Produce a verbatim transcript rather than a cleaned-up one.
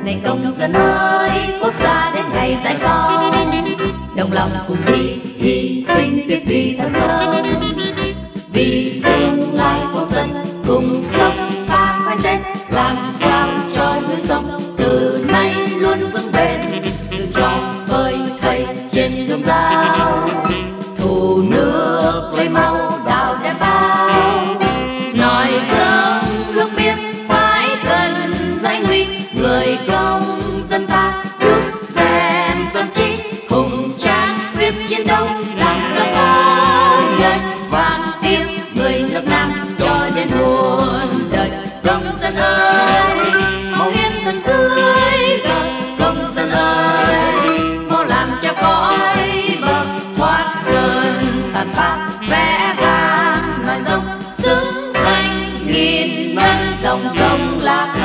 này công dân ơi, quốc gia đến ngày giải phóng, đồng lòng cùng đi hy sinh tiếc gì thân sớm, vì tương lai quốc dân cùng sống pha khoai tết, làm sao cho núi sông từ nay luôn vững bền, tự cho phơi thây trên gươm dao, thù nước lấy máu đào đem bao, nói dâng nước biên phải cần danh nguy, người công dân ta đúc rèn tâm trí, hùng tráng quyết chiến đấu, làm sao con đời vang tiếng người nước Nam cho đến muôn đời. Công dân ơi, máu hiến thân dưới cờ, công dân ơi, mau làm cho cõi bờ thoát cơn tàn phá, vẽ vang loài rồng xứng danh nghìn năm dòng sông là